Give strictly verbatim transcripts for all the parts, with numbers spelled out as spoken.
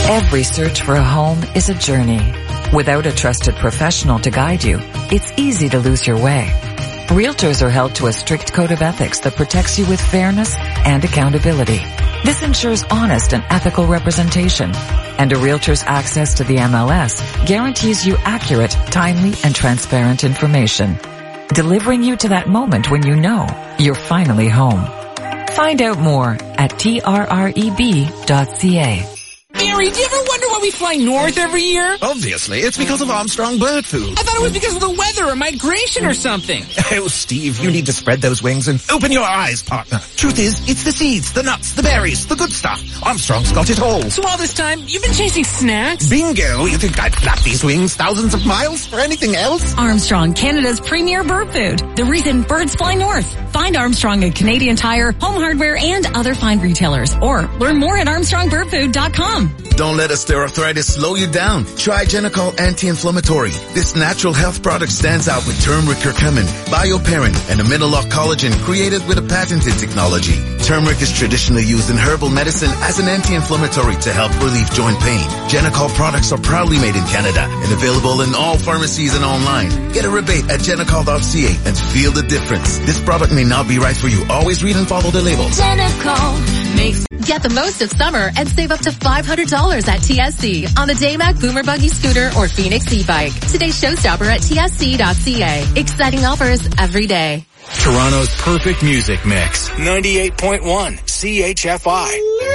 Every search for a home is a journey. Without a trusted professional to guide you, it's easy to lose your way. Realtors are held to a strict code of ethics that protects you with fairness and accountability. This ensures honest and ethical representation, and a realtor's access to the M L S guarantees you accurate, timely, and transparent information, delivering you to that moment when you know you're finally home. Find out more at T R R E B dot C A. Mary, do you ever wonder why we fly north every year? Obviously, it's because of Armstrong Bird Food. I thought it was because of the weather or migration or something. Oh, Steve, you need to spread those wings and open your eyes, partner. Truth is, it's the seeds, the nuts, the berries, the good stuff. Armstrong's got it all. So all this time, you've been chasing snacks? Bingo! You think I'd flap these wings thousands of miles for anything else? Armstrong, Canada's premier bird food. The reason birds fly north. Find Armstrong at Canadian Tire, Home Hardware, and other fine retailers. Or learn more at armstrong bird food dot com. Don't let osteoarthritis slow you down. Try Genicol Anti-Inflammatory. This natural health product stands out with turmeric curcumin, bioperine, and amino-lock collagen created with a patented technology. Turmeric is traditionally used in herbal medicine as an anti-inflammatory to help relieve joint pain. Genicol products are proudly made in Canada and available in all pharmacies and online. Get a rebate at genicol dot C A and feel the difference. This product may not be right for you. Always read and follow the label. Genicol makes... Get the most of summer and save up to five hundred dollars at T S C on the Daymac Boomer Buggy Scooter or Phoenix e-bike. Today's showstopper at T S C dot C A. Exciting offers every day. Toronto's perfect music mix. ninety-eight point one C H F I.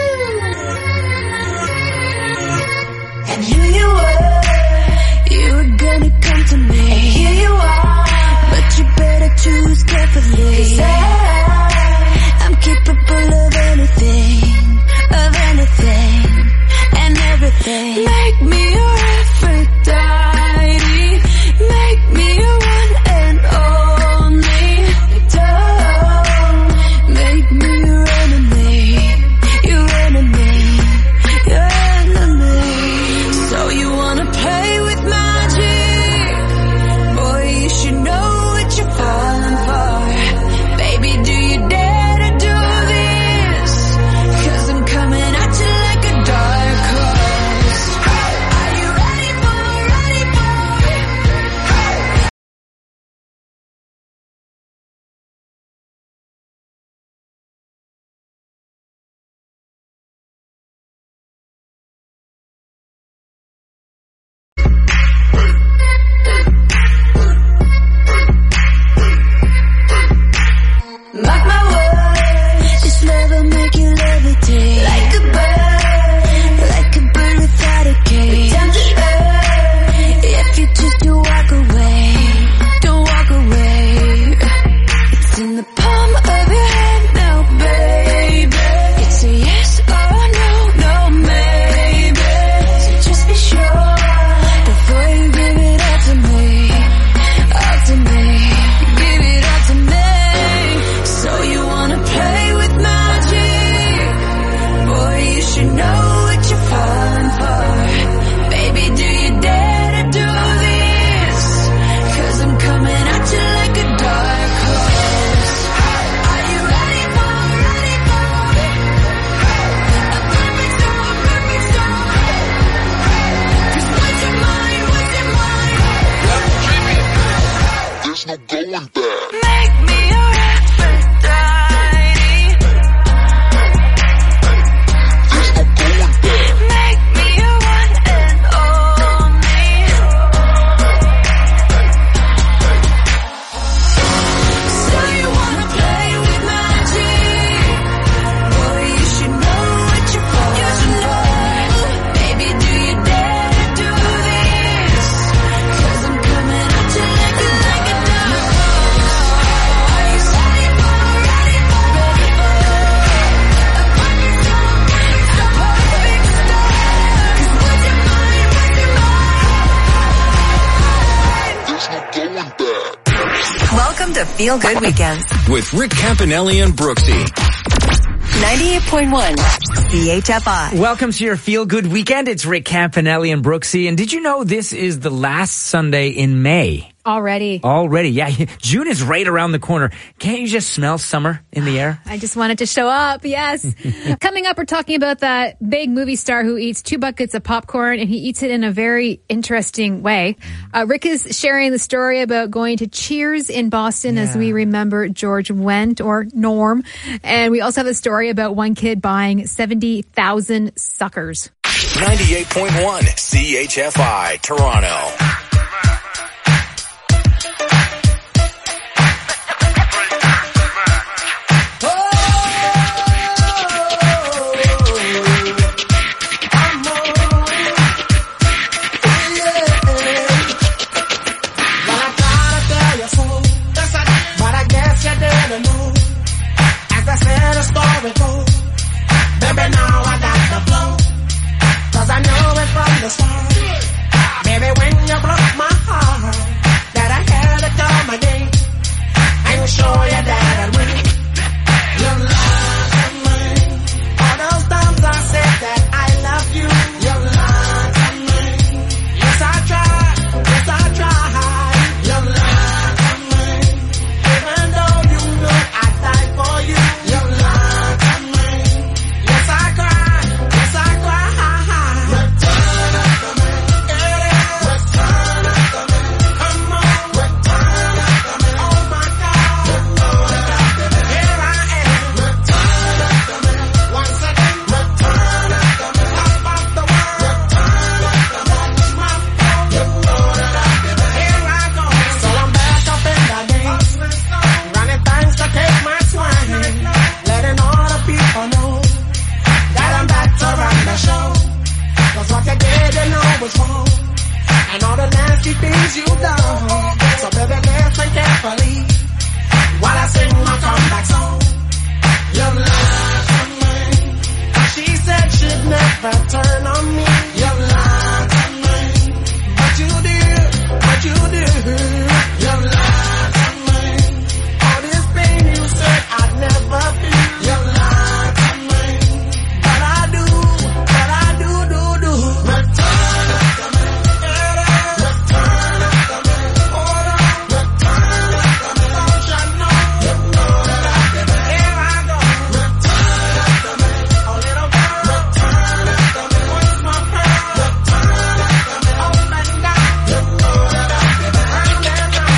And here you were, you were gonna come to me. And here you are, but you better choose carefully. 'Cause I, I'm capable of anything, of anything, and everything. Make me your Aphrodite, make me your one and only. Don't make me your enemy, your enemy, your enemy. So you wanna play with magic? Boy, you should know what you're falling for. Baby, do you dare to do this? 'Cause I'm coming at you like a dark horse. Are you ready for, ready for? Mark my words, this love will make you levitate. Like a bird, like a bird without a cage. Down to earth, if you choose to walk away, don't walk away. It's in the palm of your hand now, baby. It's a yes or no, no maybe. So just be sure before you give it all to me, all to me. Give it all to me. So you wanna play with magic? Boy, you should know what you're falling for. Baby, do you dare to do this? 'Cause I'm coming at you like a dark horse. Are you ready for, ready for a perfect storm, a perfect storm? 'Cause what's your mind, what's your mind? There's no going back. Make me your Aphrodite. There's no going back. Make me your one and only. So you wanna play with magic? Boy, you should know what you're falling for. Baby, do you dare to do this? 'Cause I'm coming at you like a, like a dark horse. Are you ready for, ready for, ready for a perfect storm, a perfect storm? 'Cause what's your mind, what's your mind? There's no going back. Welcome to Feel Good Weekends With Rick Campanelli and Brooksy. ninety-eight point one C H F I. Welcome to your Feel Good Weekend. It's Rick Campanelli and Brooksy. And did you know this is the last Sunday in May? Already. Already, yeah. June is right around the corner. Can't you just smell summer in the air? I just wanted to show up, yes. Coming up, we're talking about that big movie star who eats two buckets of popcorn, and he eats it in a very interesting way. Uh, Rick is sharing the story about going to Cheers in Boston, yeah. as we remember George Wendt, or Norm. And we also have a story about one kid buying seventy thousand suckers. ninety-eight point one C H F I, Toronto. Baby, now I got the flow, 'cause I know it from the start. Baby, when you broke my heart, that I had to come again and show you that I'd win. You lied to me. All those times I said that I love you, you lied to me. Yes, I tried, yes, I tried. You lied to me. Even though you know I'd die for you, you lied to me. Yes, I cried, yes, I cried. Return up to me, yeah. Return up to me, come on. Return up to me, oh my God. Return up to me, here I am. Return up to me, once again. Return up to me, top of the world. Return up to me, watch my phone. Return up to me, here I go. So I'm back up in the game, running things to take my swing, letting all the people know that I'm back to run the show. 'Cause what you did, you know was wrong, and all the nasty things you done. So baby, listen carefully while I sing my comeback song. You lied to me. She said she'd never turn on me. You lied to me, but you did, but you did. You lied to me. All this pain you said I'd never feel. You lied to me, but I do, but I do, do, do. Return up to me, yeah. Return up to me, hold on. Return up to me, don't you know? Return up to me, here I go. Return up to me, oh little girl. Return up to me, what's my prayer? Return up to me, oh my God. Return up to me, right there, right.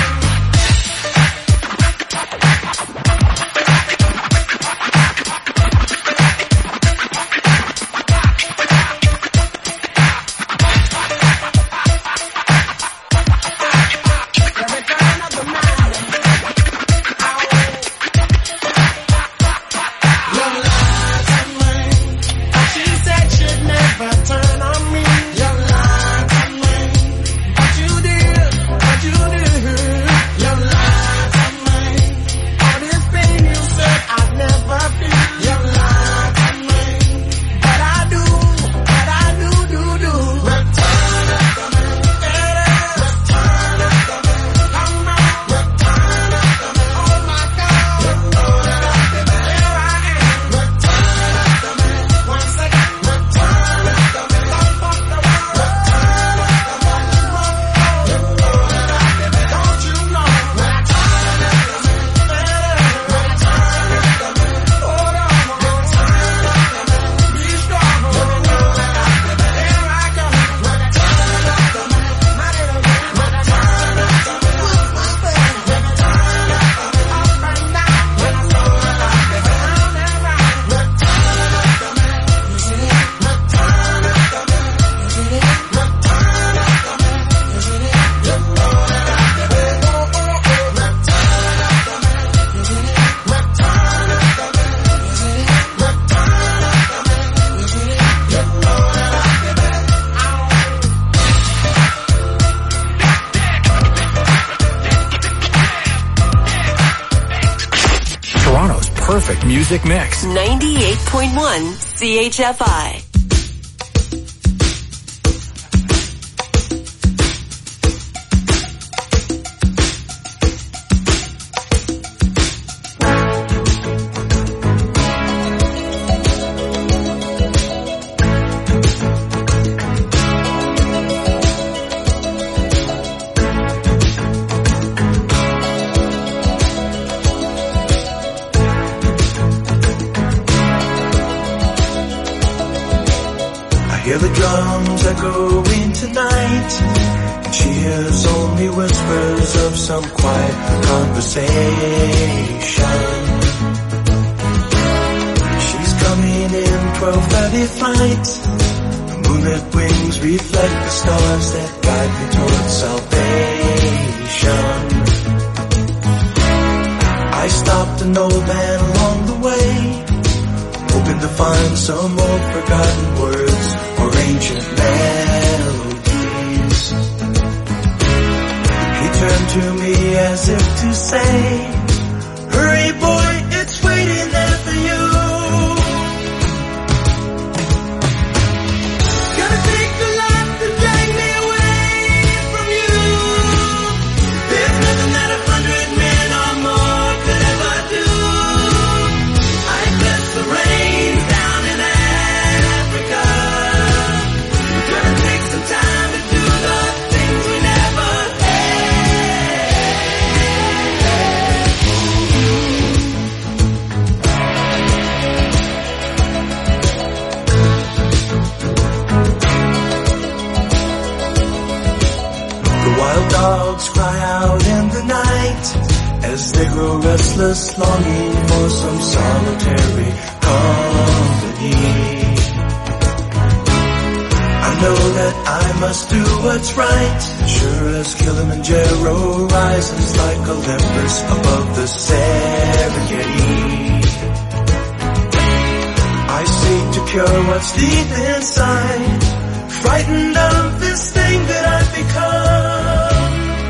She said she'd never turn on me. You lied to me, but you did, but you did. You lied to me. All this pain you said I'd never feel. You lied to me, but I do, but I do, do, do. Return up to me, yeah. Return up to me, come on. Return up to me, oh my God. Return up to me, here I am. Return up to me, once again. Return up to me, top of the world. Return up to me, return up to me, don't you know? Return up to me, yeah. Return up to me, hold on. Return up to me, be strong. Return up to me, here I go. Return up to me, my little girl. Return up to me, what's my baby? Return up to me, up and down. Return up to me, round and round. Return up to me, you see it? Return up to me, you see it? Return up to me, you see it? Return up to me, oh, oh, oh. Return up to me, you see it? Return up to me, you see it? Return up to me, you see it? Return up to me, Toronto's perfect music mix. ninety-eight point one C H F I. drums echoing tonight. She hears only whispers of some quiet conversation. She's coming in twelve thirty flight. The moonlit wings reflect the stars that guide me towards salvation. I stopped an old man along the way, hoping to find some old forgotten words or ancient melodies. He turned to me as if to say, hurry boy, it's waiting there for you. Gotta take a lot to drag me away from you. There's nothing that a hundred men or more could ever do. I bless the rains down in Africa. Gonna take some time to do the things we never The wild dogs cry out in the night as they grow restless, longing for some solitary company. I know that I must do what's right, sure as Kilimanjaro rises like Olympus above the Serengeti. I seek to cure what's deep inside, frightened of this thing that I've become.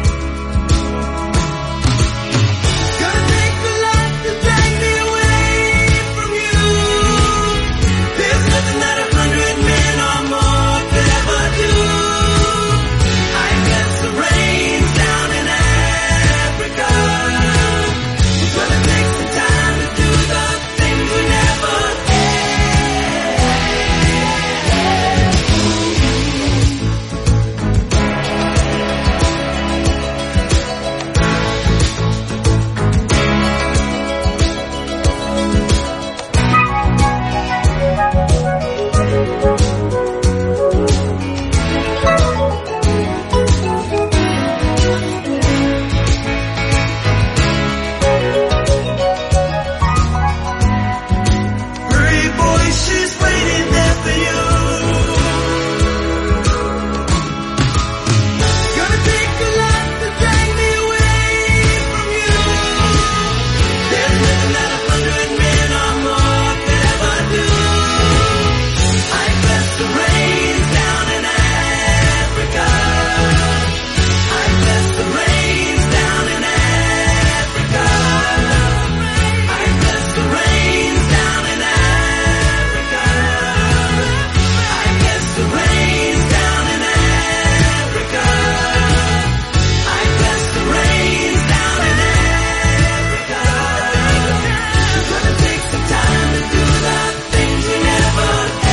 Gonna take a lot to drag me away from you. There's nothing that a hundred men or more could ever do. I guess the rains down in Africa. Gonna take some time to do the things we never Hurry boy, she's waiting there for you. Gonna take a lot to drag me away from you. There's nothing that a hundred men or more could ever do. I bless the rains down in Africa. I bless the rains down in Africa. I bless the rains down in Africa. I bless the rains down in Africa. I bless the rains down in Africa. Gonna take some time to do the things we never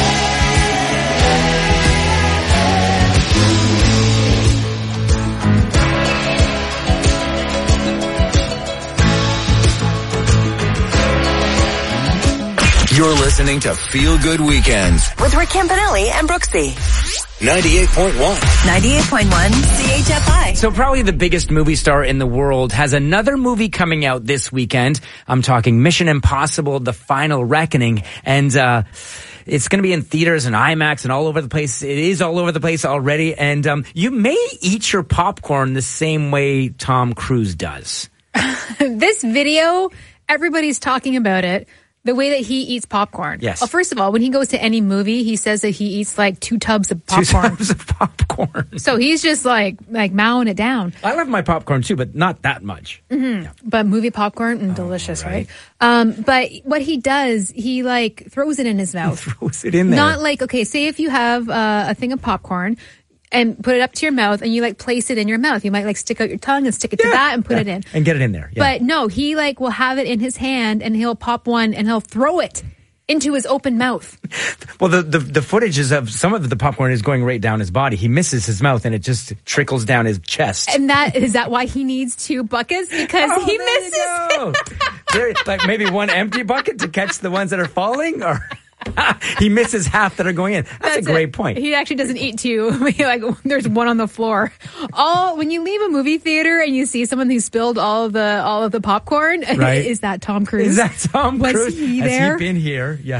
You're listening to Feel Good Weekends. With Rick Campanelli and Brooksy. ninety-eight point one. ninety-eight point one C H F I. So probably the biggest movie star in the world has another movie coming out this weekend. I'm talking Mission Impossible: The Final Reckoning. And, uh, it's going to be in theaters and IMAX and all over the place. It is all over the place already. And, um, you may eat your popcorn the same way Tom Cruise does. This video, everybody's talking about it. The way that he eats popcorn. Yes. Well, first of all, when he goes to any movie, he says that he eats like two tubs of popcorn. Two tubs of popcorn. So he's just like like mowing it down. I love my popcorn too, but not that much. Mm-hmm. But movie popcorn, mm, delicious, right? right? Um, but what he does, he like throws it in his mouth. He throws it in there. Not like, okay, say if you have uh, a thing of popcorn and put it up to your mouth and you like place it in your mouth. You might like stick out your tongue and stick it yeah, to that and put yeah. it in. And get it in there. Yeah. But no, he like will have it in his hand and he'll pop one and he'll throw it into his open mouth. Well, the, the, the footage is of some of the popcorn is going right down his body. He misses his mouth and it just trickles down his chest. And that is that why he needs two buckets? Because oh, he misses. There, like maybe one empty bucket to catch the ones that are falling, or He misses half that are going in. That's, That's a great it. point. He actually doesn't eat two. Like there's one on the floor. All when you leave a movie theater and you see someone who spilled all of the all of the popcorn, right. Is that Tom Cruise? Is that Tom Was Cruise? he there? Has he been here? Yeah.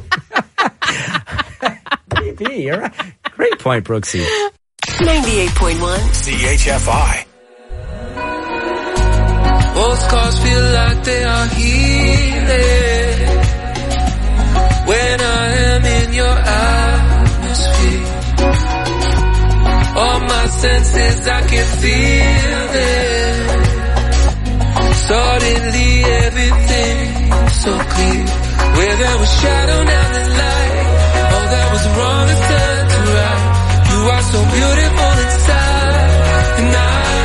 Maybe. You're right. Great point, Brooksy. ninety-eight point one C H F I. Most scars feel like they are healing when I am in your atmosphere. All my senses, I can feel it. Suddenly everything so clear. Where there was shadow, now there's light. All that was wrong is turned to right. You are so beautiful inside. And I,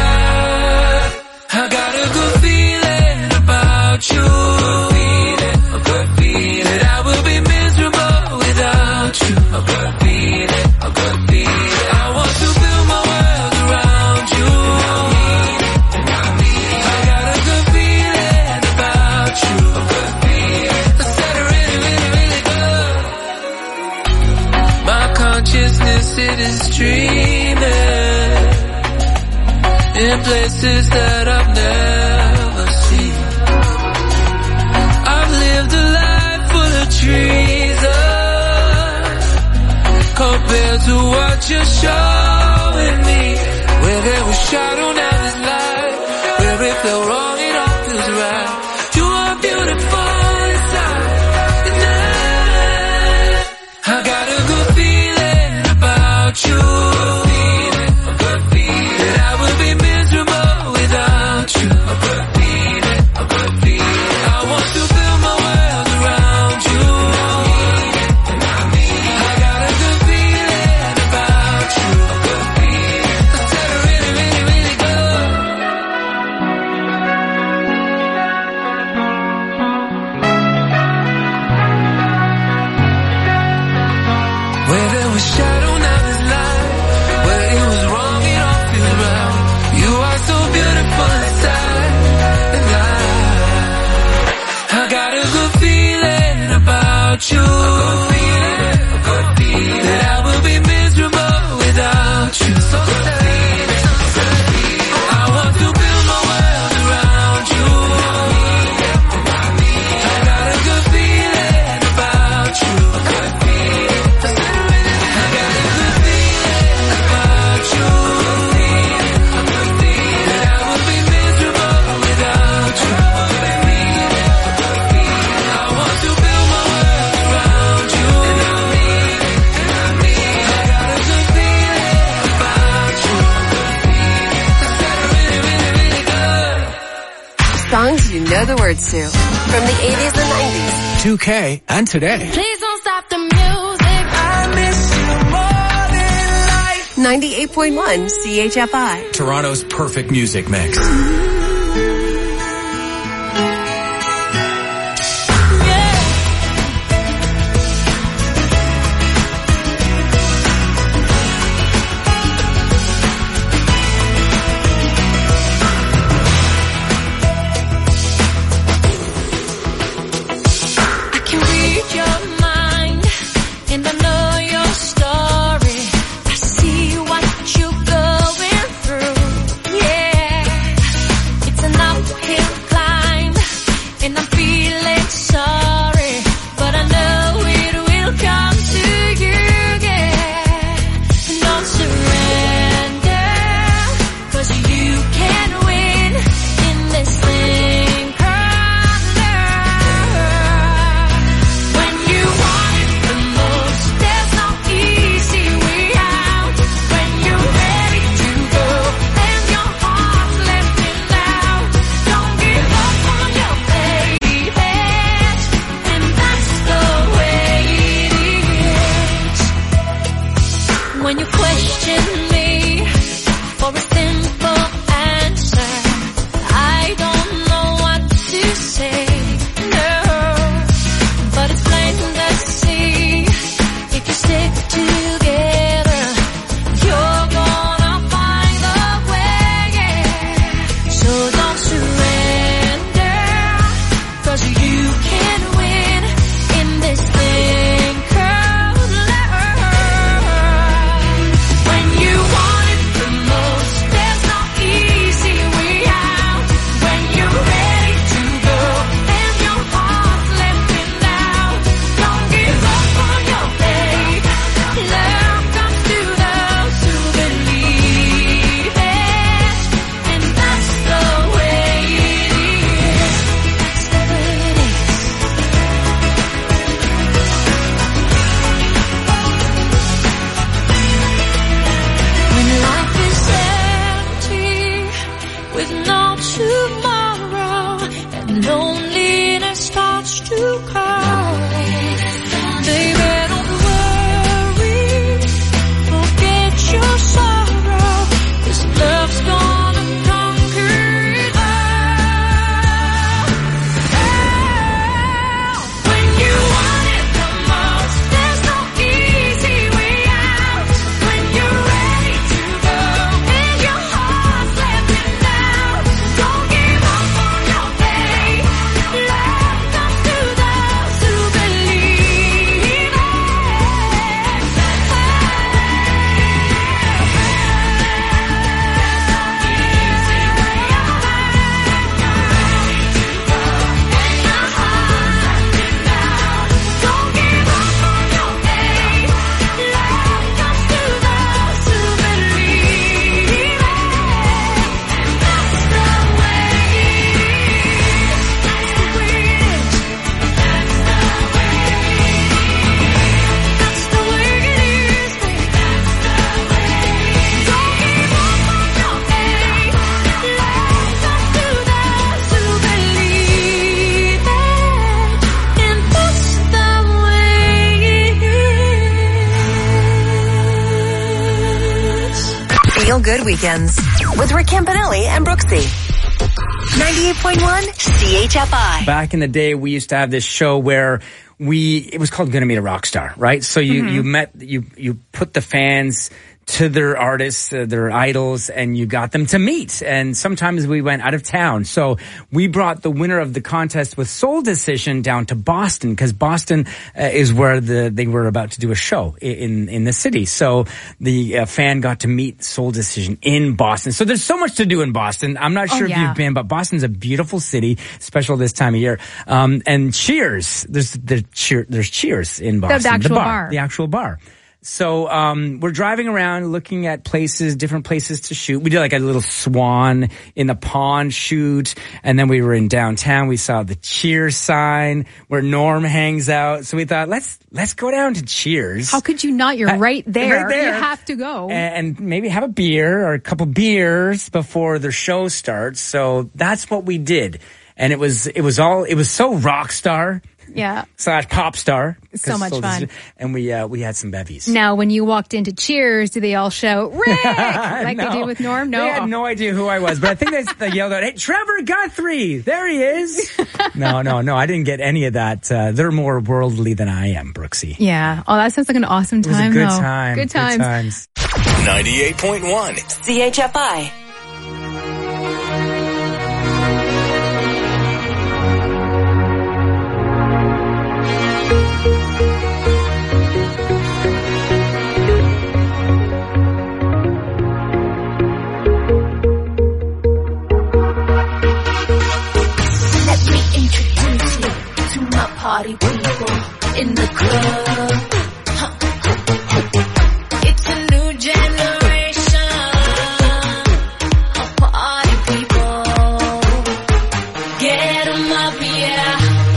I got a good feeling about you. A good feeling. That I will be miserable without you. A good feeling. A good feeling. I want to build my world around you. I got a good feeling about you. A good feeling. I said it really, really, really good. My consciousness, it is dreaming in places that I've never seen. I've lived a life full of treasons compared to what you're showing me. Where there was shadow, now there's light. Where it felt wrong, it all feels right. You are beautiful inside. And I, I got a good feeling about you. A good feeling. That I will be miserable without you. A good feeling. A good feeling. I want to build my world around you. I got a good feeling about you. A good feeling. I said it really, really, really good. Where there was shadow, now there's light. Where it was wrong, it all feels right. You are so beautiful inside. And I, I got a good feeling about you. A good feeling, a good feeling. That I will be miserable without you. So good feeling, a good feeling. I want to build my world around you. I got a good feeling about you. A good feeling. I got a good feeling about you. A good feeling. That I will be miserable without you. A good feeling. I want to build my world around you. I got a good feeling about you. I said it really, really, really good. songs you know the words to from the eighties and nineties. two K and today. Please don't stop the music. I miss you more than life. ninety-eight point one C H F I. Toronto's perfect music mix. I can read your mind, and I know your story. I see what you're going through. Yeah, it's an uphill climb, and I'm feeling sorry, but I know it will come to you. Yeah, and don't surrender, 'cause you can win in this thing called love. When you want it the most, there's no easy way out. When you're ready to go and your heart's lifting loud, don't give up on your baby, and that's the way it is. When you question me for a simple answer, I don't know what to say. No, but it's plain to see, if you stick together, you're gonna find a way. So don't surrender, 'cause you can win in this thing Feel Good Weekends with Rick Campanelli and Brooksy. ninety-eight point one C H F I. Back in the day, we used to have this show where we, it was called Gonna Meet a Rock Star, right? So you, mm-hmm. you met, you, you put the fans to their artists, uh, their idols, and you got them to meet. And sometimes we went out of town. So we brought the winner of the contest with Soul Decision down to Boston, because Boston uh, is where the they were about to do a show in in the city. So the uh, fan got to meet Soul Decision in Boston. So there's so much to do in Boston. I'm not sure oh, yeah. if you've been, but Boston's a beautiful city, special this time of year. Um, and Cheers, there's the cheer, there's Cheers in Boston, the, the actual the bar, bar, the actual bar. So, um, we're driving around looking at places, different places to shoot. We did like a little Swan in the pond shoot. And then we were in downtown. We saw the Cheers sign where Norm hangs out. So we thought, let's, let's go down to Cheers. How could you not? You're uh, right there. Right there. You have to go. And, and maybe have a beer or a couple beers before the show starts. So that's what we did. And it was, it was all, it was so rock star. Yeah. Slash pop star. So much so fun. And we, uh, we had some bevies. Now, when you walked into Cheers, do they all shout, Rick? Like no. they do with Norm? No. They had no idea who I was, but I think they, they yelled out, hey, Trevor Guthrie! There he is! no, no, no, I didn't get any of that. Uh, they're more worldly than I am, Brooksy. Yeah. Oh, that sounds like an awesome time, It was a good though. time. Good times. Good times. ninety-eight point one C H F I. Party people in the club. Huh. It's a new generation of party people. Get 'em up, yeah.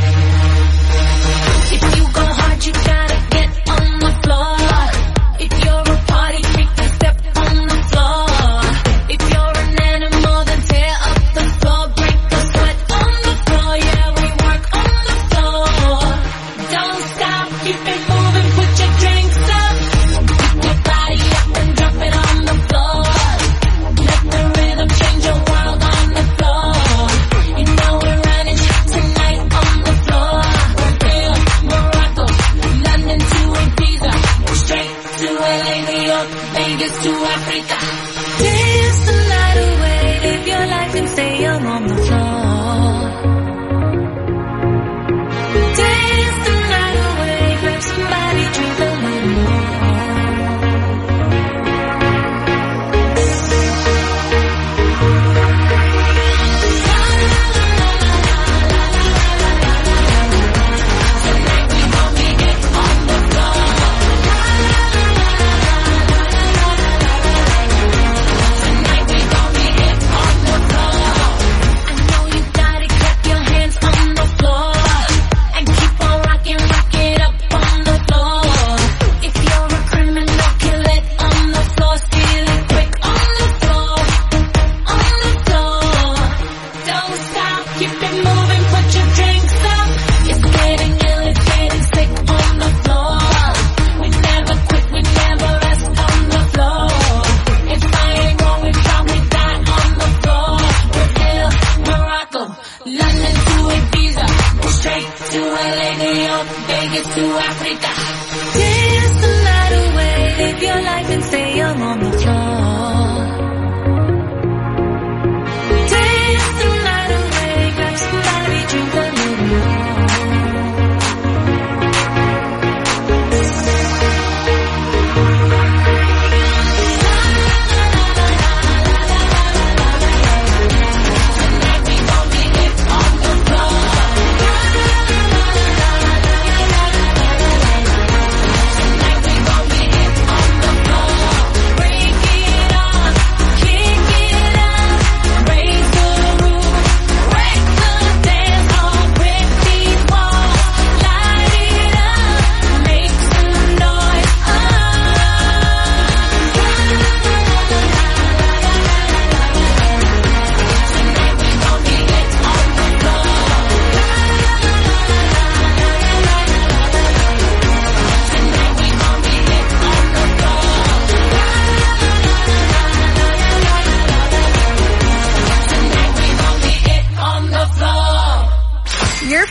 If you go hard, you gotta get on the floor. If you're a party freak, then step on the floor. If you're an animal, then tear up the floor. Break the sweat on the floor, yeah, we work on the floor. Don't stop, keep it moving, put your drinks up. Pick your body up and drop it on the floor. Let the rhythm change your world on the floor. You know we're running tonight on the floor. Brazil, Morocco, London to Ibiza, straight to L A, New York, Vegas to Africa. Dance the night away, live your life and stay young on the floor. Dance the night away, grab somebody, drink a little more. Tonight we gon' be get on the floor. Tonight we gon' be get on the floor. I know you got it, clap your hands on the floor. And keep on rocking, rock it up on the floor. If you're a criminal, kill it on the floor. Steal it quick on the floor. On the floor. Don't stop, keep it moving, put your drinks up. It's getting ill, it's getting sick on the floor. We never quit, we never rest on the floor. If I ain't wrong, we probably die on the floor. Brazil, Morocco, London to Ibiza, straight to L A, New York, Vegas to Africa. Dance the night away, live your life and stay young on the floor. Dance the night away, grab somebody, drink a little more. Tonight we gon' be get on the floor. Tonight we gon' be get on the floor. Break it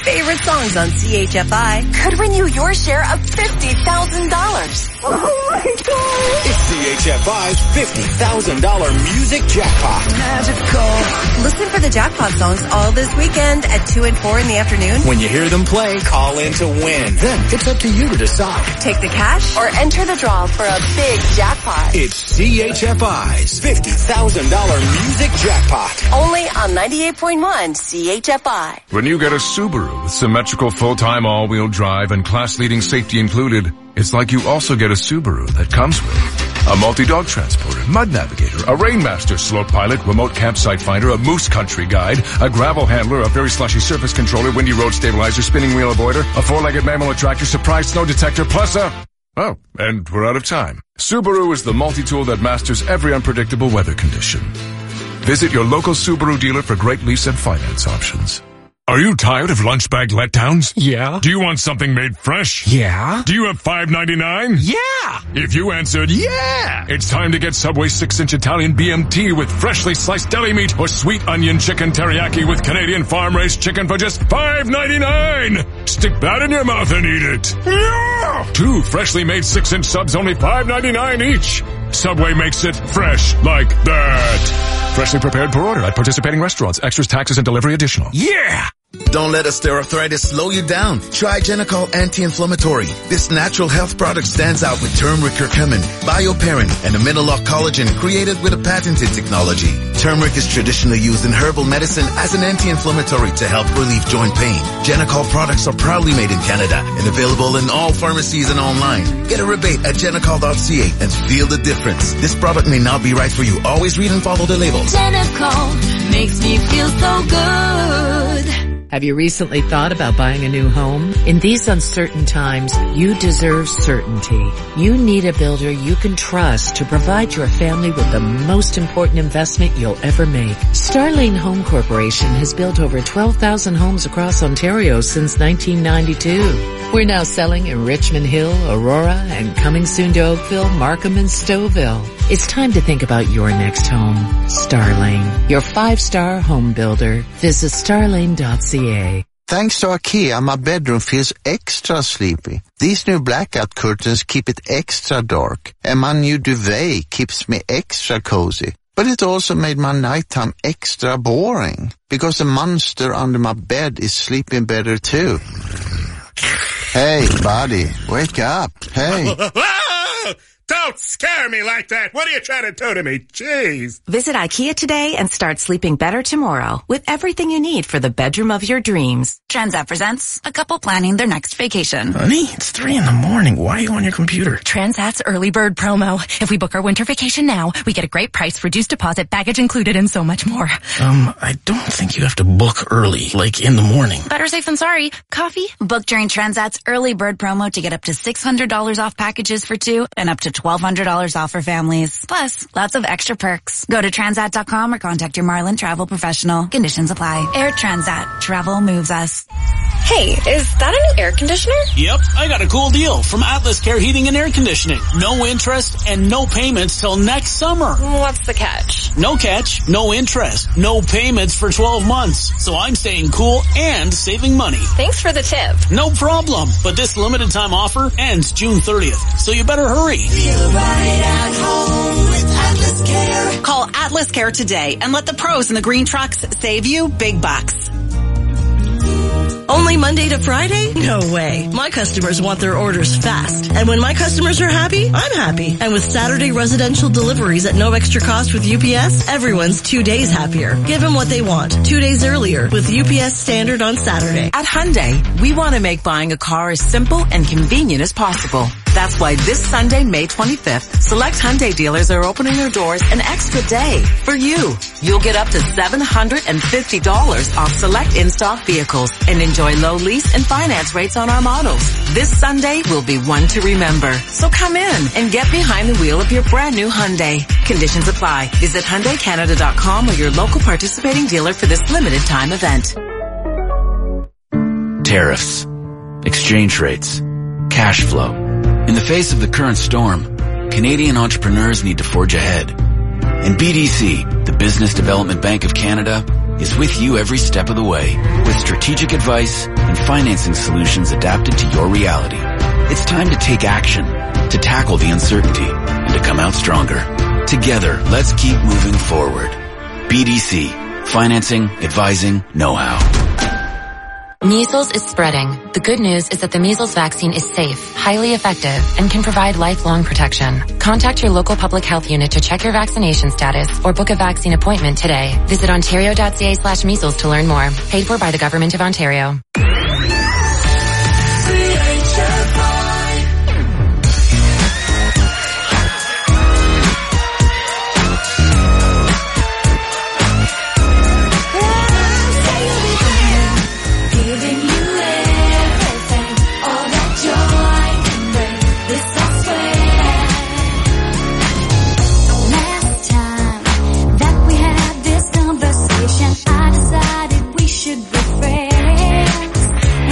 favorite songs on C H F I could win you your share of fifty thousand dollars. Oh my God! It's C H F I's fifty thousand dollars music jackpot. Magical. Listen for the jackpot songs all this weekend at two and four in the afternoon. When you hear them play, call in to win. Then it's up to you to decide. Take the cash or enter the draw for a big jackpot. It's C H F I's fifty thousand dollars music jackpot. Only on ninety-eight point one C H F I. When you get a Subaru with symmetrical full-time all-wheel drive and class-leading safety included, it's like you also get a Subaru that comes with a multi-dog transporter, mud navigator, a Rainmaster slope pilot, remote campsite finder, a moose country guide, a gravel handler, a very slushy surface controller, windy road stabilizer, spinning wheel avoider, a four-legged mammal attractor, surprise snow detector, plus a... Oh, and we're out of time. Subaru is the multi-tool that masters every unpredictable weather condition. Visit your local Subaru dealer for great lease and finance options. Are you tired of lunch bag letdowns? Yeah. Do you want something made fresh? Yeah. Do you have five ninety-nine? Yeah. If you answered yeah, it's time to get Subway six inch Italian B M T with freshly sliced deli meat or sweet onion chicken teriyaki with Canadian farm-raised chicken for just five ninety-nine. Stick that in your mouth and eat it. Yeah. Two freshly made six inch subs, only five ninety-nine each. Subway makes it fresh like that. Freshly prepared per order at participating restaurants. Extras, taxes, and delivery additional. Yeah! Don't let osteoarthritis slow you down. Try Genicol Anti-Inflammatory. This natural health product stands out with turmeric curcumin, bioperin, and amino collagen created with a patented technology. Turmeric is traditionally used in herbal medicine as an anti-inflammatory to help relieve joint pain. Genicol products are proudly made in Canada and available in all pharmacies and online. Get a rebate at genicol dot c a and feel the difference. This product may not be right for you. Always read and follow the labels. Genicol makes me feel so good. Have you recently thought about buying a new home? In these uncertain times, you deserve certainty. You need a builder you can trust to provide your family with the most important investment you'll ever make. Starlane Home Corporation has built over twelve thousand homes across Ontario since nineteen ninety-two. We're now selling in Richmond Hill, Aurora, and coming soon to Oakville, Markham, and Stouffville. It's time to think about your next home. Starlane, your five-star home builder. Visit starlane dot c a. Thanks to IKEA, my bedroom feels extra sleepy. These new blackout curtains keep it extra dark, and my new duvet keeps me extra cozy. But it also made my nighttime extra boring, because the monster under my bed is sleeping better too. Hey, buddy, wake up. Hey. Don't scare me like that. What are you trying to do to me? Jeez. Visit IKEA today and start sleeping better tomorrow with everything you need for the bedroom of your dreams. Transat presents a couple planning their next vacation. Honey, it's three in the morning. Why are you on your computer? Transat's early bird promo. If we book our winter vacation now, we get a great price, reduced deposit, baggage included, and so much more. Um, I don't think you have to book early, like in the morning. Better safe than sorry. Coffee? Book during Transat's early bird promo to get up to six hundred dollars off packages for two and up to twelve hundred dollars off for families. Plus, lots of extra perks. Go to transat dot com or contact your Marlin travel professional. Conditions apply. Air Transat. Travel moves us. Hey, is that a new air conditioner? Yep, I got a cool deal from Atlas Care Heating and Air Conditioning. No interest and no payments till next summer. What's the catch? No catch, no interest, no payments for twelve months. So I'm staying cool and saving money. Thanks for the tip. No problem. But this limited time offer ends June thirtieth, so you better hurry. Feel right at home with Atlas Care. Call Atlas Care today and let the pros in the green trucks save you big bucks. Only Monday to Friday? No way. My customers want their orders fast. And when my customers are happy, I'm happy. And with Saturday residential deliveries at no extra cost with U P S, everyone's two days happier. Give them what they want. Two days earlier with U P S Standard on Saturday. At Hyundai, we want to make buying a car as simple and convenient as possible. That's why this Sunday, May twenty-fifth, select Hyundai dealers are opening their doors an extra day for you. You'll get up to seven hundred fifty dollars off select in-stock vehicles and enjoy low lease and finance rates on our models. This Sunday will be one to remember. So come in and get behind the wheel of your brand new Hyundai. Conditions apply. Visit Hyundai Canada dot com or your local participating dealer for this limited time event. Tariffs, exchange rates, cash flow. In the face of the current storm, Canadian entrepreneurs need to forge ahead. And B D C, the Business Development Bank of Canada, is with you every step of the way with strategic advice and financing solutions adapted to your reality. It's time to take action, to tackle the uncertainty, and to come out stronger. Together, let's keep moving forward. B D C. Financing, advising, know-how. Measles is spreading. The good news is that the measles vaccine is safe, highly effective, and can provide lifelong protection. Contact your local public health unit to check your vaccination status or book a vaccine appointment today. Visit ontario.ca slash measles to learn more. Paid for by the Government of Ontario. I decided we should be friends.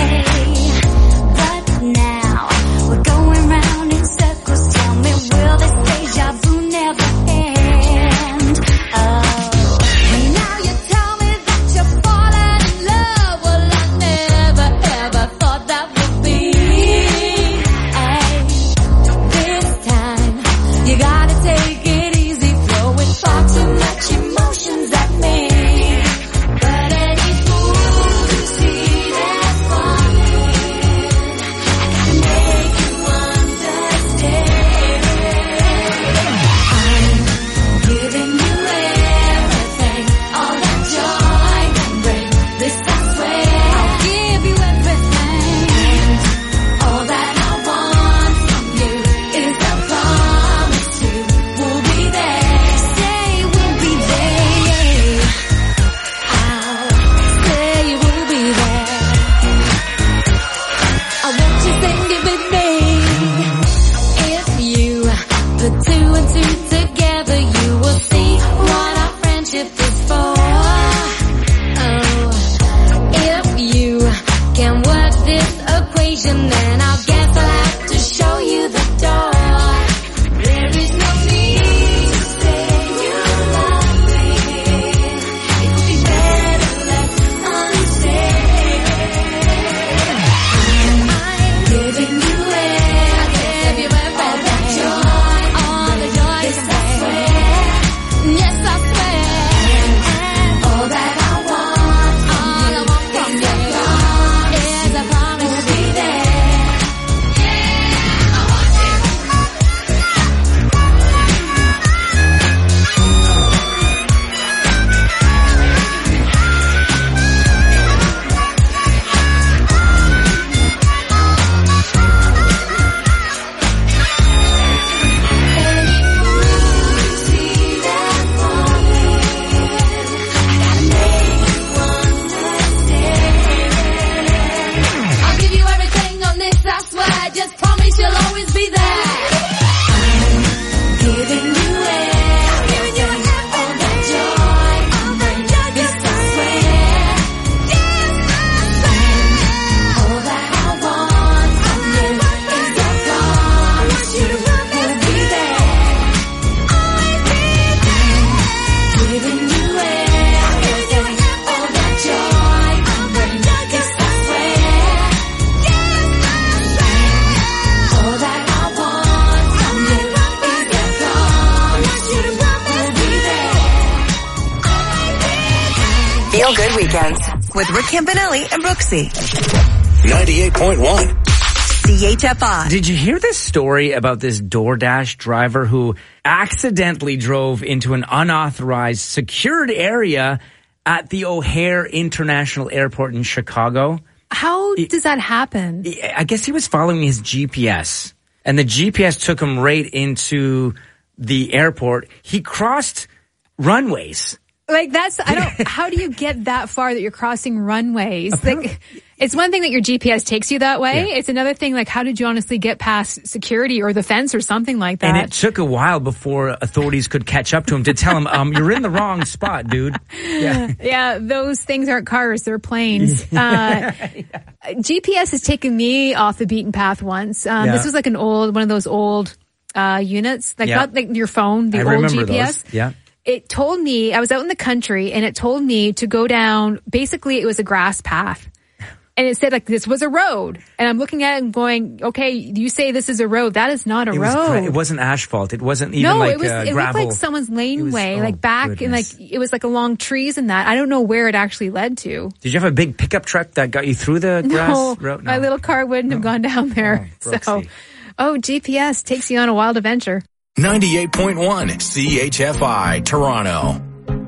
Feel Good Weekends with Rick Campanelli and Brooksy. ninety-eight point one. C H F I. Did you hear this story about this DoorDash driver who accidentally drove into an unauthorized secured area at the O'Hare International Airport in Chicago? How does that happen? I guess he was following his G P S, and the G P S took him right into the airport. He crossed runways. Like that's, I don't, how do you get that far that you're crossing runways? Like, it's one thing that your G P S takes you that way. Yeah. It's another thing, like, how did you honestly get past security or the fence or something like that? And it took a while before authorities could catch up to him to tell him, um, you're in the wrong spot, dude. Yeah. Yeah. Those things aren't cars. They're planes. Uh, yeah. G P S has taken me off the beaten path once. Um, yeah. This was like an old, one of those old, uh, units, like yeah. not like your phone, the I old G P S. Those. Yeah. it told me, I was out in the country and it told me to go down, basically it was a grass path. And it said like this was a road. And I'm looking at it and going, okay, you say this is a road. That is not a it road. Was gra- it wasn't asphalt. It wasn't even no, like it was, uh, it gravel. looked like someone's laneway, was- like oh, back and like, goodness. it was like along trees and that. I don't know where it actually led to. Did you have a big pickup truck that got you through the grass No, road? my little car wouldn't have gone down there. Oh, so, oh, G P S takes you on a wild adventure. ninety-eight point one C H F I, Toronto.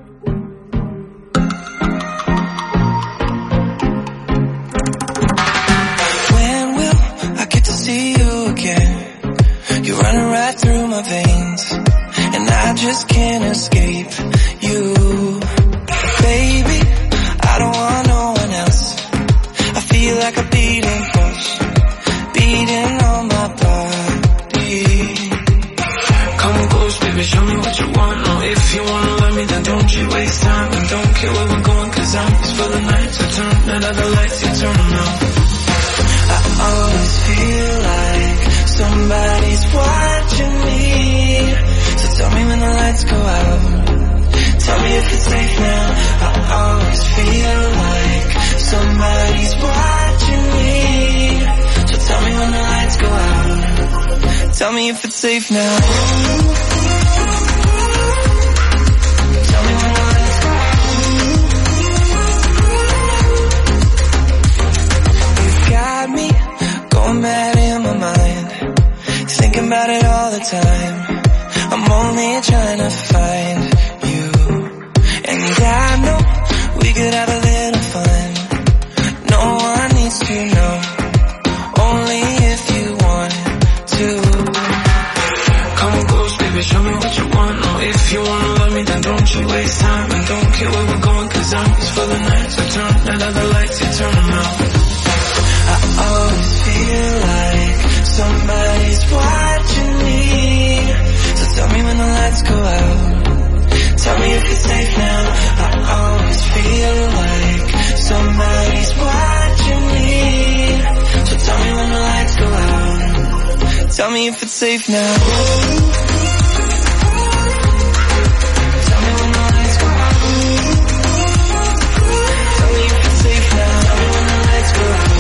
When will I get to see you again? You're running right through my veins, and I just can't escape you. Baby, I don't want no one else. I feel like a beating pulse, beating on my body. Come close, baby, show me what you want. Oh, if you wanna love me, then don't you waste time. And don't care where we're going, cause I'm just for the night. So turn that other lights, you turn them out. I always feel like somebody's watching me. So tell me when the lights go out. Tell me if it's safe now. I always feel like somebody's watching me. So tell me when the lights go out. Tell me if it's safe now. Tell me when the lights go out. You've got me going mad in my mind, thinking about it all the time. I'm only trying to find you, and I know we could have a little fun. No one needs to know, only if you want to. Come close, baby, show me what you want. Oh, if you wanna love me, then don't you waste time. And don't care where we're going, cause I'm just for the night. So turn that other lights, you turn them out. I always feel like somebody's watching me. So tell me when the lights go out. Tell me if it's safe now. I always feel like somebody's watching me. So tell me when the lights go out. Tell me if it's safe now. Tell me when the lights go out. Tell me if it's safe now. Tell me when the lights go out.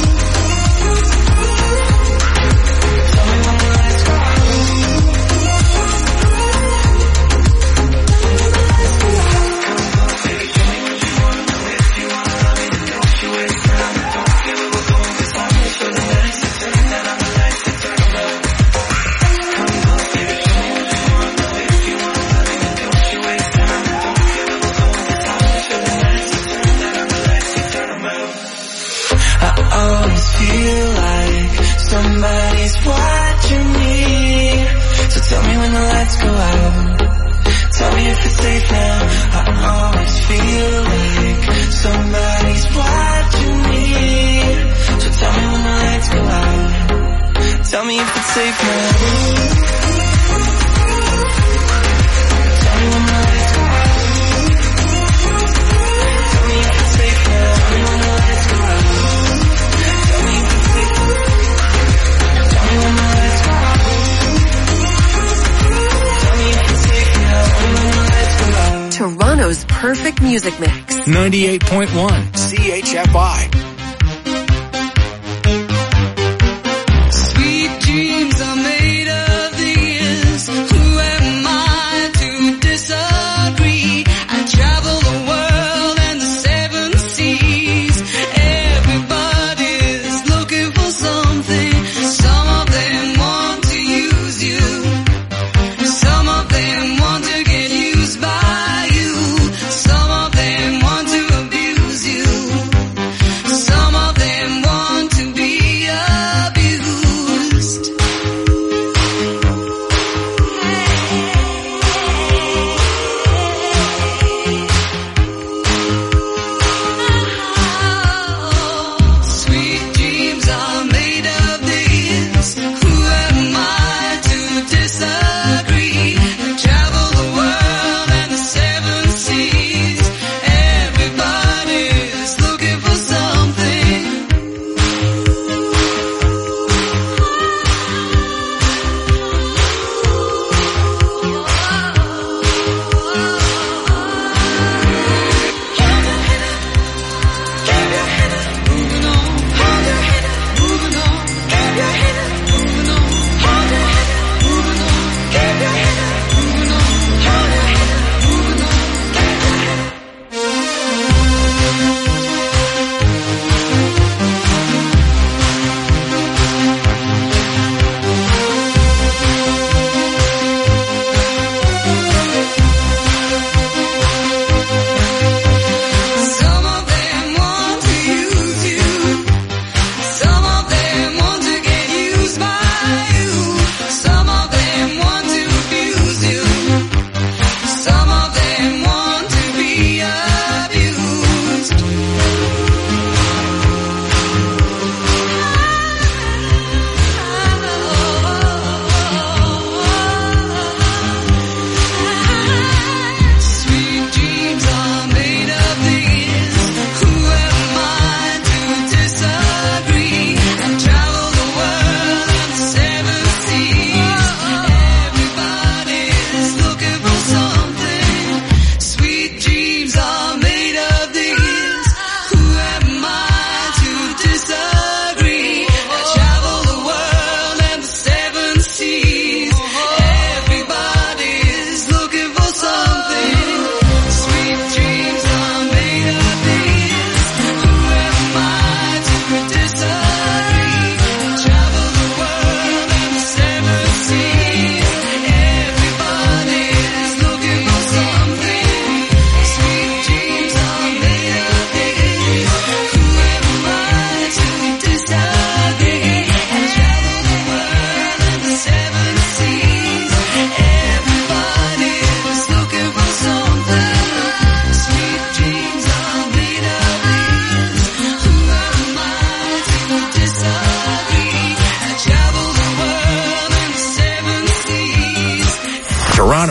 Feel like somebody's watching me. So tell me when the lights go out. Tell me if it's safe now. I always feel like somebody's watching me. So tell me when the lights go out. Tell me if it's safe now. Tell me when the lights go out. Tell me if it's safe now. Tell me when the lights go out. Toronto's perfect music mix. ninety-eight point one C H F I. Sweet dreams are made of these. Who am I to disagree? I travel the world and the seven seas. Everybody's looking for something. Some of them want to use you. Some of them want to get used by you. Some of them want to abuse you. Some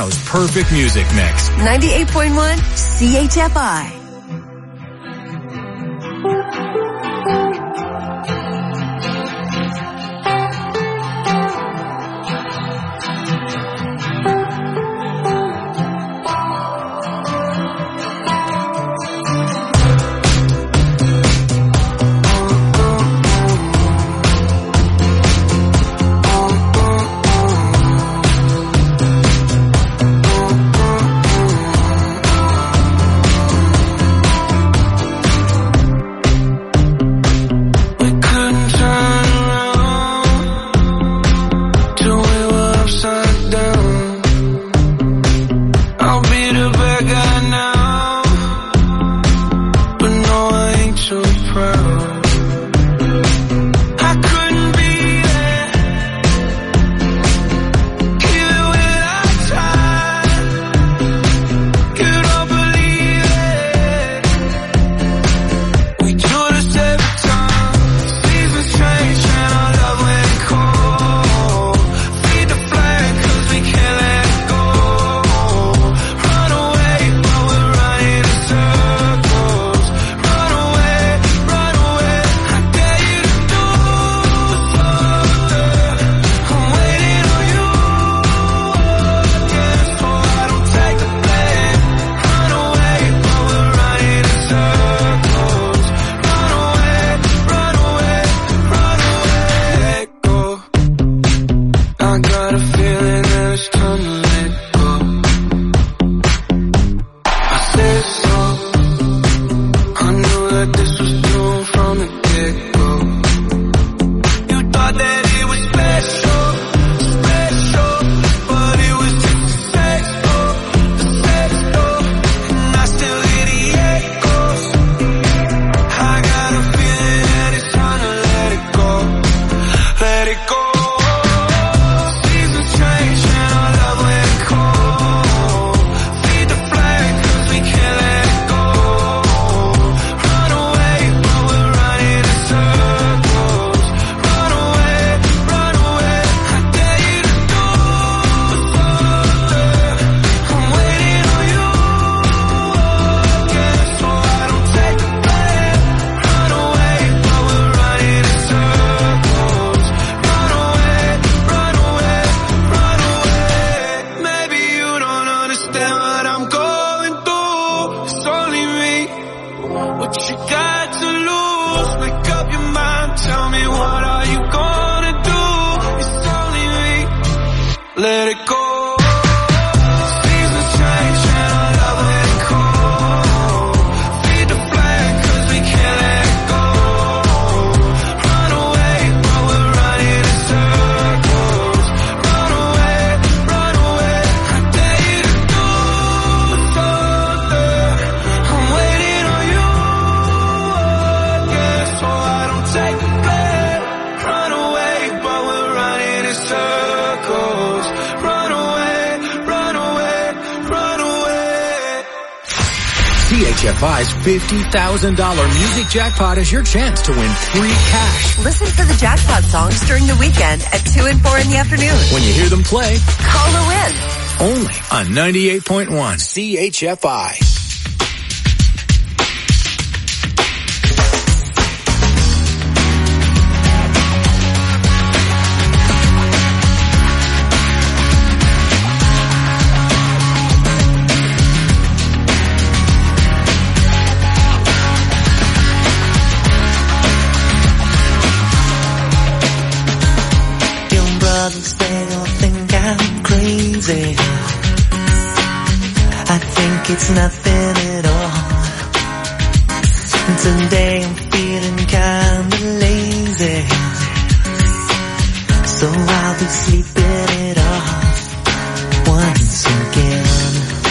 Toronto's perfect music mix. ninety-eight point one C H F I. C H F I's fifty thousand dollars music jackpot is your chance to win free cash. Listen for the jackpot songs during the weekend at two and four in the afternoon. When you hear them play, call to win. Only on ninety-eight point one C H F I. They all think I'm crazy. I think it's nothing at all. Today I'm feeling kinda lazy, so I'll be sleeping it off once again.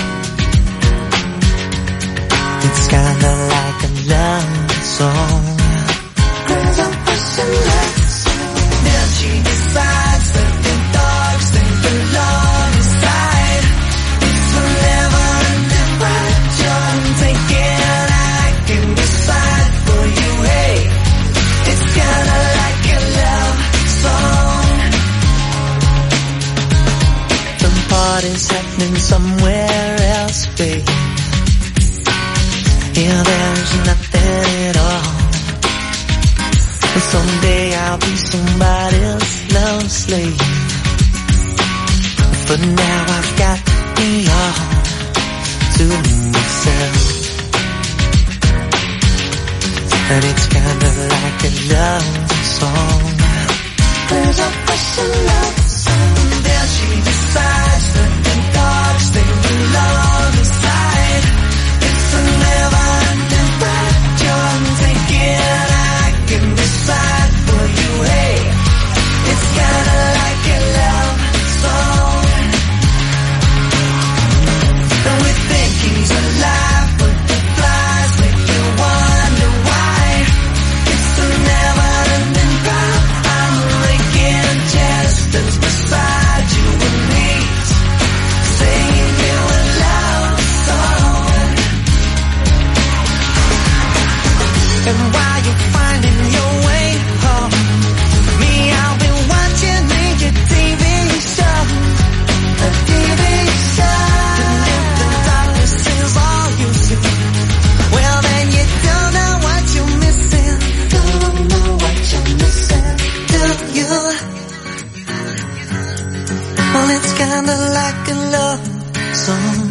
It's kinda like a love song. Cause I'm pushing love. Now she decides that the dogs think the love inside. It's forever and ever. You're taking, I can decide for you. Hey, it's kinda like a love song. happening somewhere else, babe. Yeah, there's nothing at all. And someday I'll be somebody else's love slave. For now I've got me all to myself. And it's kinda like a love song. There's a question love song. Then she decides that the dogs they belong aside. It's a never-ending fight. You're thinking I can decide for you. Hey, it's kinda like a love song. And we think he's alive, but the flies make you wonder why. It's a never-ending fight. I'm making gestures beside you and me, singing you a love song. And while you're finding your way home, me, I'll be watching your T V show, a T V show. And if the darkness is all you see, well then you don't know what you're missing. Don't know what you're missing, do you? Well, it's kinda like a love song.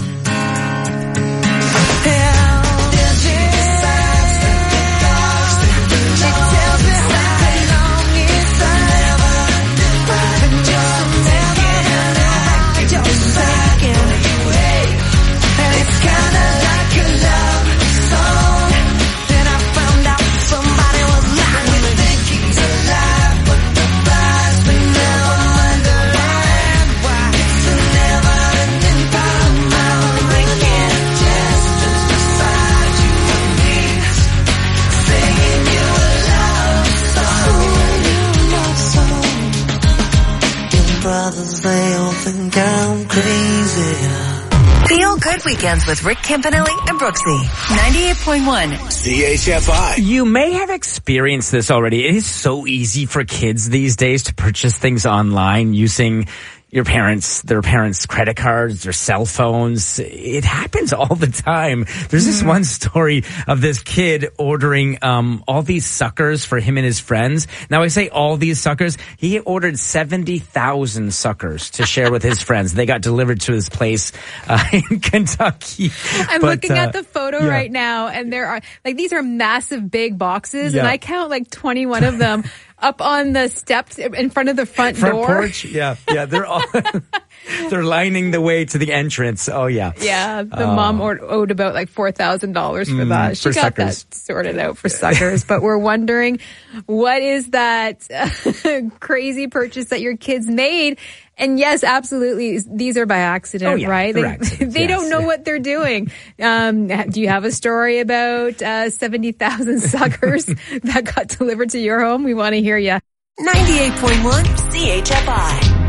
Brothers, they all think I'm crazy. Feel good weekends with Rick Campanelli and Brooksy. ninety-eight point one C H F I. You may have experienced this already. It is so easy for kids these days to purchase things online using your parents, their parents' credit cards, their cell phones. It happens all the time. There's this one story of this kid ordering um all these suckers for him and his friends. Now I say all these suckers. He ordered seventy thousand suckers to share with his friends. They got delivered to his place uh, in Kentucky. I'm But, looking uh, at the photo yeah. right now, and there are, like, these are massive big boxes, Yeah. and I count like twenty-one of them up on the steps in front of the front, Front door. porch, yeah, yeah. They're all they're lining the way to the entrance. Oh yeah, Yeah, the Oh. mom owed, owed about like four thousand dollars for Mm, that. She for got suckers. that sorted out for suckers. But we're wondering, what is that crazy purchase that your kids made? And yes, absolutely, these are by accident, Oh, yeah, right? they're They, accidents, they yes. don't know what they're doing. Um, do you have a story about uh, seventy thousand suckers that got delivered to your home? We want to hear you. ninety-eight point one C H F I.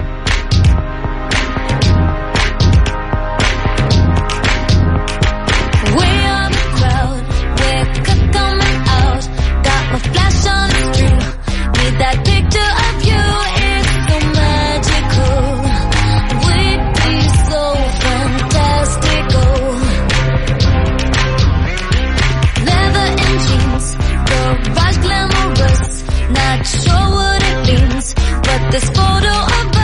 Way on the crowd, we're coming out. Got my flash on the street. Need that picture of you, it's so magical. We'd be so fantastical. Leather and jeans, garage glamorous. Not sure what it means, but this photo of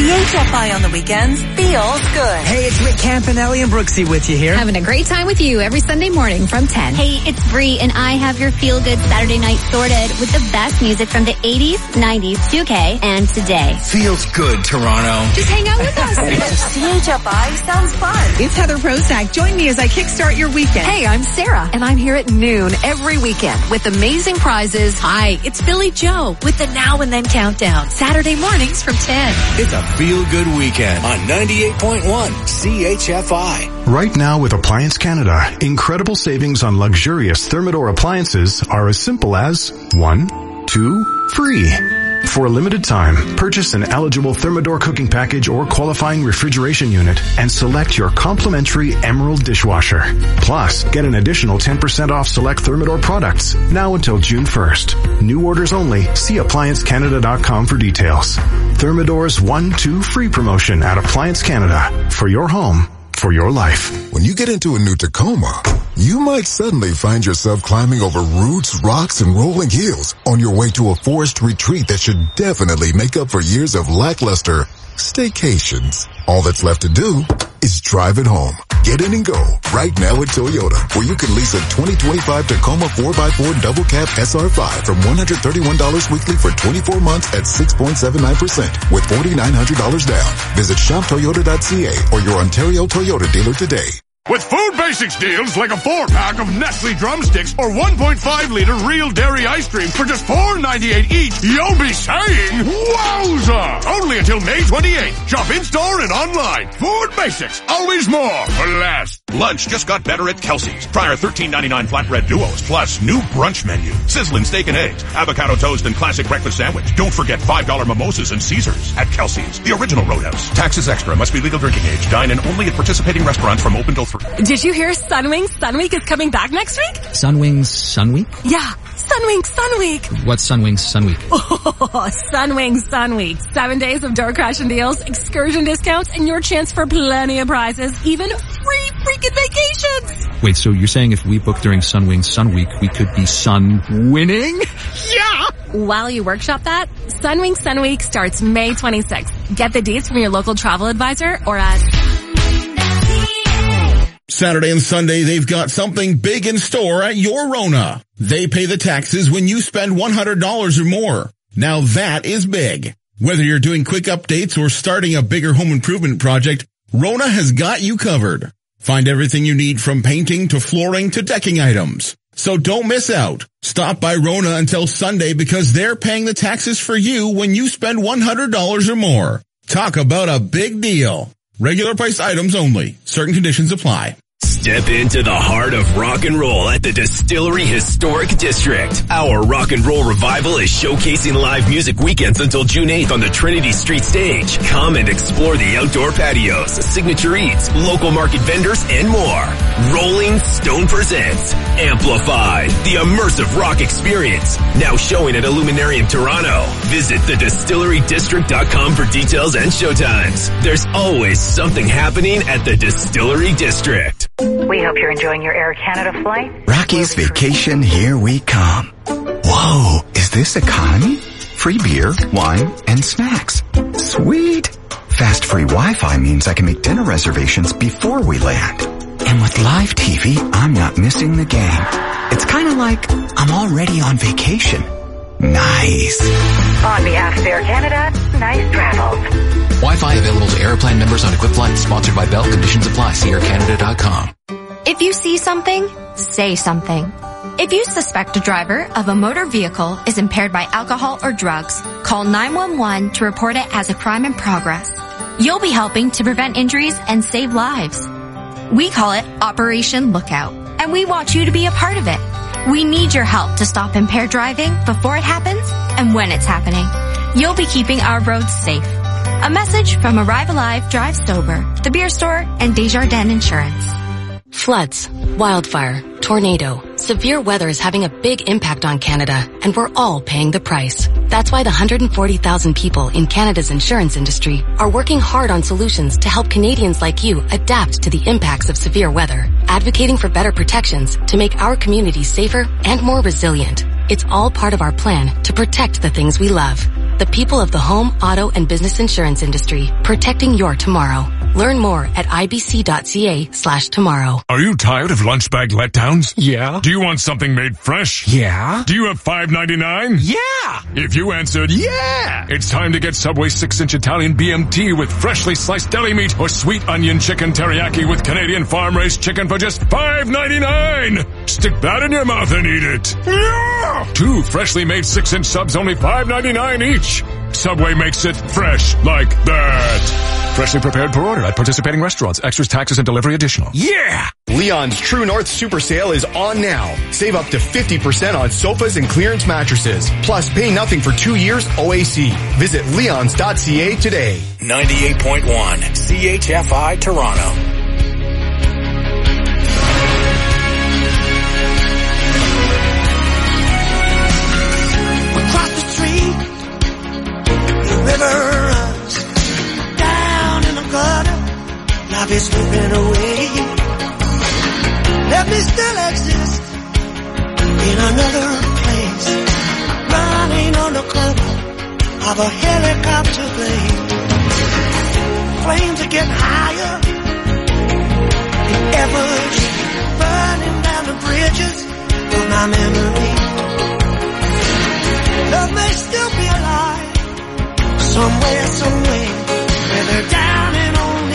C H F I on the weekends feels good. Hey, it's Rick Campanelli and Brooksy with you here. Having a great time with you every Sunday morning from ten. Hey, it's Bree, and I have your feel-good Saturday night sorted with the best music from the eighties, nineties, two K, and today. Feels good, Toronto. Just hang out with us. C H F I sounds fun. It's Heather Prozac. Join me as I kickstart your weekend. Hey, I'm Sarah, and I'm here at noon every weekend with amazing prizes. Hi, it's Billy Joe with the Now and Then Countdown. Saturday mornings from ten. It's a feel-good weekend on ninety-eight point one C H F I. Right now with Appliance Canada, incredible savings on luxurious Thermador appliances are as simple as one, two, free. For a limited time, purchase an eligible Thermador cooking package or qualifying refrigeration unit and select your complimentary Emerald dishwasher. Plus, get an additional ten percent off select Thermador products now until June first. New orders only. See appliance canada dot com for details. Thermador's one two free promotion at Appliance Canada. For your home, for your life. When you get into a new Tacoma, you might suddenly find yourself climbing over roots, rocks, and rolling hills on your way to a forest retreat that should definitely make up for years of lackluster staycations. All that's left to do is drive it home. Get in and go right now at Toyota, where you can lease a twenty twenty-five Tacoma four by four double cab S R five from one hundred thirty-one dollars weekly for twenty-four months at six point seven nine percent with four thousand nine hundred dollars down. Visit shop toyota dot c a or your Ontario Toyota dealer today. With Food Basics deals like a four-pack of Nestle drumsticks or one point five liter real dairy ice cream for just four ninety-eight each, you'll be saying, wowza! Only until May twenty-eighth. Shop in-store and online. Food Basics. Always more for less. Lunch just got better at Kelsey's. Try our thirteen ninety-nine flatbread duos, plus new brunch menu. Sizzling steak and eggs, avocado toast, and classic breakfast sandwich. Don't forget five dollar mimosas and Caesars at Kelsey's, the original Roadhouse. Taxes extra. Must be legal drinking age. Dine in only at participating restaurants from open till three. Did you hear Sunwing Sun Week is coming back next week? Sunwings Sun Week? Yeah, Sunwing Sun Week. What's Sunwings Sun Week? Oh, Sunwing Sun Week. Seven days of door crashing deals, excursion discounts, and your chance for plenty of prizes, even free freaking vacations. Wait, so you're saying if we book during Sunwings Sun Week, we could be sun winning? Yeah! While you workshop that, Sunwing Sun Week starts May twenty-sixth. Get the dates from your local travel advisor or at... Saturday and Sunday, they've got something big in store at your Rona. They pay the taxes when you spend one hundred dollars or more. Now that is big. Whether you're doing quick updates or starting a bigger home improvement project, Rona has got you covered. Find everything you need from painting to flooring to decking items. So don't miss out. Stop by Rona until Sunday because they're paying the taxes for you when you spend one hundred dollars or more. Talk about a big deal. Regular price items only. Certain conditions apply. Step into the heart of rock and roll at the Distillery Historic District. Our rock and roll revival is showcasing live music weekends until June eighth on the Trinity Street stage. Come and explore the outdoor patios, signature eats, local market vendors, and more. Rolling Stone presents Amplified, the immersive rock experience. Now showing at Illuminarium Toronto. Visit the distillery district dot com for details and showtimes. There's always something happening at the Distillery District. We hope you're enjoying your Air Canada flight. Rocky's Vacation, here we come. Whoa, is this economy? Free beer, wine, and snacks. Sweet. Fast free Wi-Fi means I can make dinner reservations before we land. And with live T V, I'm not missing the game. It's kind of like I'm already on vacation. Nice. On behalf of Air Canada, nice travels. Wi-Fi available to Airplane members on equipped flights. Sponsored by Bell. Conditions apply. See air canada dot com. If you see something, say something. If you suspect a driver of a motor vehicle is impaired by alcohol or drugs, call nine one one to report it as a crime in progress. You'll be helping to prevent injuries and save lives. We call it Operation Lookout, and we want you to be a part of it. We need your help to stop impaired driving before it happens and when it's happening. You'll be keeping our roads safe. A message from Arrive Alive, Drive Sober, The Beer Store, and Desjardins Insurance. Floods, wildfire, tornado, severe weather is having a big impact on Canada, and we're all paying the price. That's why the one hundred forty thousand people in Canada's insurance industry are working hard on solutions to help Canadians like you adapt to the impacts of severe weather, advocating for better protections to make our communities safer and more resilient. It's all part of our plan to protect the things we love. the people of the home, auto, and business insurance industry, protecting your tomorrow. Learn more at ibc.ca slash tomorrow. Are you tired of lunch bag letdowns? Yeah. Do you want something made fresh? Yeah. Do you have five ninety-nine? Yeah. If you answered yeah, it's time to get Subway six inch Italian B M T with freshly sliced deli meat or sweet onion chicken teriyaki with Canadian farm-raised chicken for just five ninety-nine. Stick that in your mouth and eat it. Yeah. Two freshly made six inch subs, only five ninety-nine each. Subway makes it fresh like that. Freshly prepared per order at participating restaurants. Extras, taxes, and delivery additional. Yeah! Leon's True North Super Sale is on now. Save up to fifty percent on sofas and clearance mattresses. Plus, pay nothing for two years O A C. Visit leons dot c a today. ninety-eight point one C H F I Toronto. River runs down in the gutter, life is slipping away. Let me still exist in another place, running on the cover of a helicopter blade. Flames are getting higher than ever, burning down the bridges of my memory. Love may still be alive somewhere, somewhere.